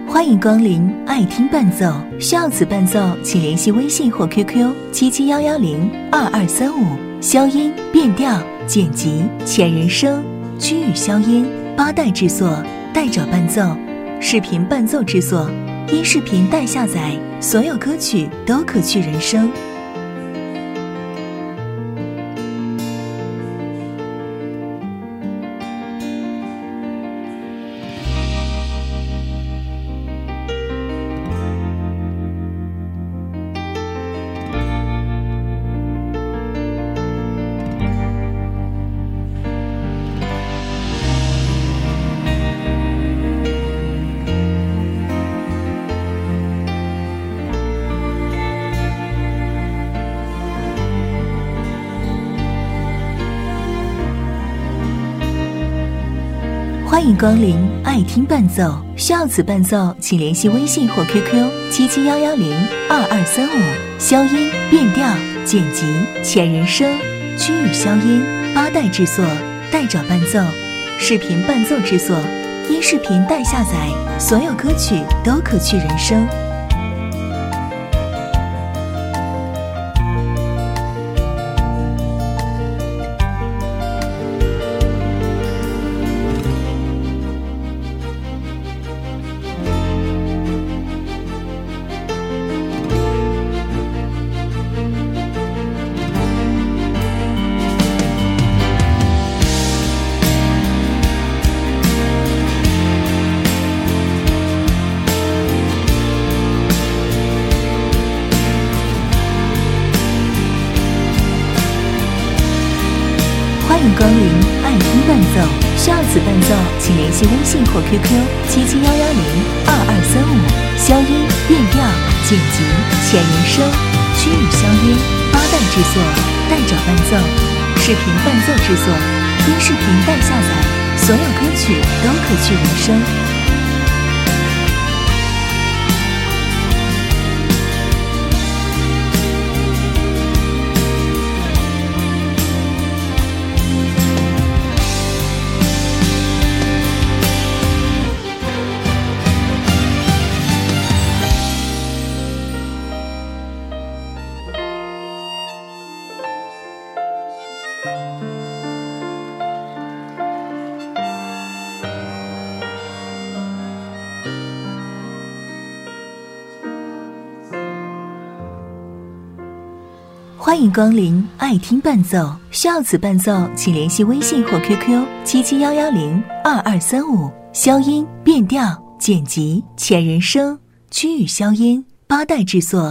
欢迎光临爱听伴奏，需要此伴奏请联系微信或 QQ 771102235，消音、变调、剪辑、前人声、区域消音，八代制作，代找伴奏，视频伴奏制作，音视频代下载，所有歌曲都可去人声。欢迎光临爱听伴奏，需要此伴奏请联系微信或 QQ 771102235，消音、变调、剪辑、前人声、区域消音，八代制作，代找伴奏，视频伴奏制作，音视频代下载，所有歌曲都可去人声。欢迎光临爱听伴奏，需要此伴奏请联系微信或 QQ 771102235，消音、变调、剪辑、前人声、区域消音，八代制作，代找伴奏，视频伴奏制作，音视频代下载，所有歌曲都可去人声。欢迎光临爱听伴奏，需要此伴奏请联系微信或 QQ 771102235，消音、变调、剪辑、前人声、区域消音，八代制作。